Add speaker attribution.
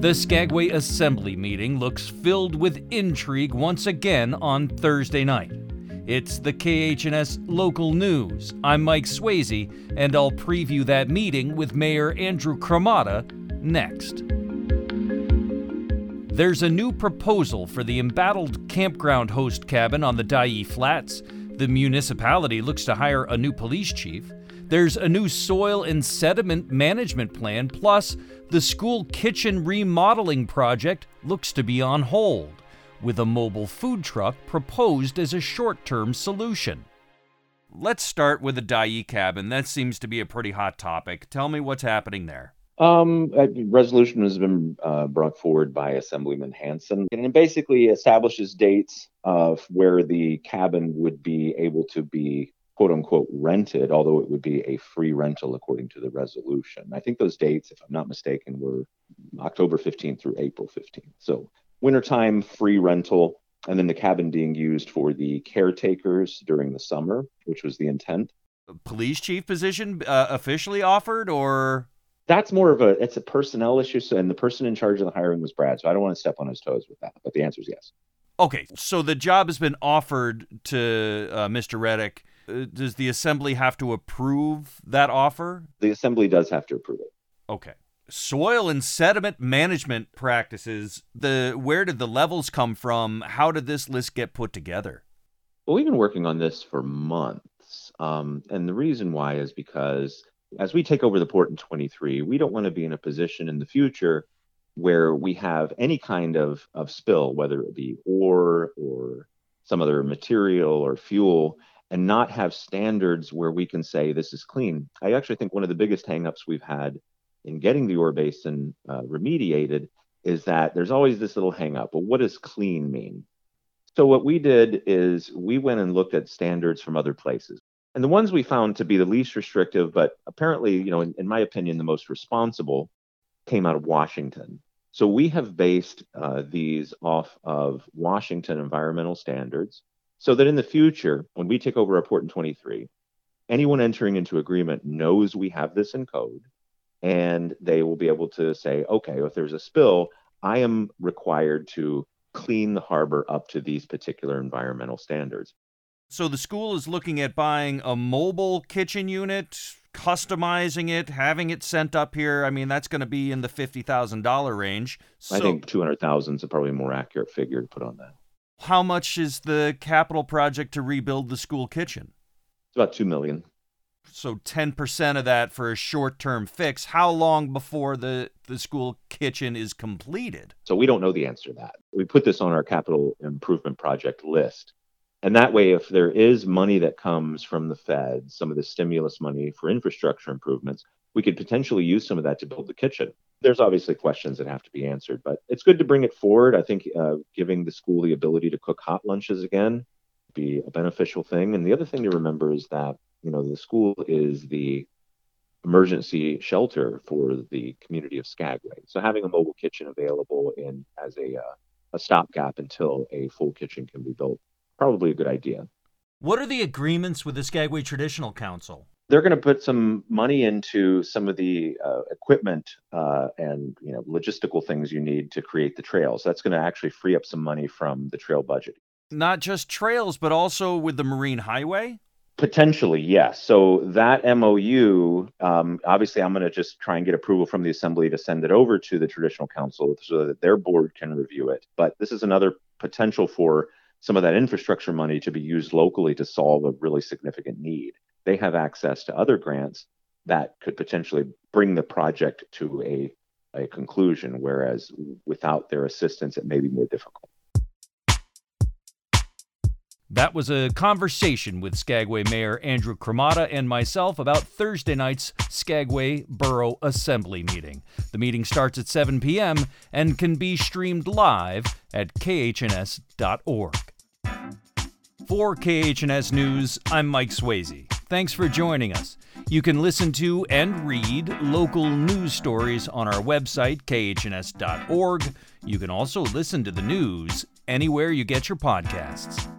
Speaker 1: The Skagway Assembly meeting looks filled with intrigue once again on Thursday night. It's the KHNS Local News. I'm Mike Swayze, and I'll preview that meeting with Mayor Andrew Cremata next. There's a new proposal for the embattled campground host cabin on the Dyea Flats. The municipality looks to hire a new police chief. There's a new soil and sediment management plan, plus the school kitchen remodeling project looks to be on hold, with a mobile food truck proposed as a short-term solution. Let's start with the Dyea cabin. That seems to be a pretty hot topic. Tell me what's happening there.
Speaker 2: A resolution has been brought forward by Assemblyman Hansen, and it basically establishes dates of where the cabin would be able to be quote unquote rented, although it would be a free rental according to the resolution. I think those dates, if I'm not mistaken, were October 15th through April 15th. So wintertime free rental, and then the cabin being used for the caretakers during the summer, which was the intent.
Speaker 1: Police chief position officially offered, or?
Speaker 2: That's more of it's a personnel issue, and the person in charge of the hiring was Brad, so I don't want to step on his toes with that, but the answer is yes.
Speaker 1: Okay, so the job has been offered to Mr. Reddick. Does the Assembly have to approve that offer?
Speaker 2: The Assembly does have to approve it.
Speaker 1: Okay. Soil and sediment management practices, where did the levels come from? How did this list get put together?
Speaker 2: Well, we've been working on this for months, and the reason why is because as we take over the port in 23, we don't want to be in a position in the future where we have any kind of spill, whether it be ore or some other material or fuel, and not have standards where we can say this is clean. I actually think one of the biggest hangups we've had in getting the ore basin remediated is that there's always this little hangup. Well, what does clean mean? So what we did is we went and looked at standards from other places. And the ones we found to be the least restrictive, but apparently, in my opinion, the most responsible, came out of Washington. So we have based these off of Washington environmental standards, so that in the future, when we take over our port in 23, anyone entering into agreement knows we have this in code, and they will be able to say, okay, if there's a spill, I am required to clean the harbor up to these particular environmental standards.
Speaker 1: So the school is looking at buying a mobile kitchen unit, customizing it, having it sent up here. I mean, that's going to be in the $50,000 range.
Speaker 2: I think 200,000 is probably a more accurate figure to put on that.
Speaker 1: How much is the capital project to rebuild the school kitchen?
Speaker 2: It's about $2 million.
Speaker 1: So 10% of that for a short-term fix. How long before the school kitchen is completed?
Speaker 2: So we don't know the answer to that. We put this on our capital improvement project list. And that way, if there is money that comes from the Fed, some of the stimulus money for infrastructure improvements, we could potentially use some of that to build the kitchen. There's obviously questions that have to be answered, but it's good to bring it forward. I think giving the school the ability to cook hot lunches again would be a beneficial thing. And the other thing to remember is that, the school is the emergency shelter for the community of Skagway. So having a mobile kitchen available as a stopgap until a full kitchen can be built, probably a good idea.
Speaker 1: What are the agreements with the Skagway Traditional Council?
Speaker 2: They're going to put some money into some of the equipment and logistical things you need to create the trails. That's going to actually free up some money from the trail budget.
Speaker 1: Not just trails, but also with the Marine Highway?
Speaker 2: Potentially, yes. So that MOU, obviously, I'm going to just try and get approval from the Assembly to send it over to the Traditional Council so that their board can review it. But this is another potential for some of that infrastructure money to be used locally to solve a really significant need. They have access to other grants that could potentially bring the project to a conclusion, whereas without their assistance, it may be more difficult.
Speaker 1: That was a conversation with Skagway Mayor Andrew Cremata and myself about Thursday night's Skagway Borough Assembly meeting. The meeting starts at 7 p.m. and can be streamed live at khns.org. For KHNS News, I'm Mike Swayze. Thanks for joining us. You can listen to and read local news stories on our website, khns.org. You can also listen to the news anywhere you get your podcasts.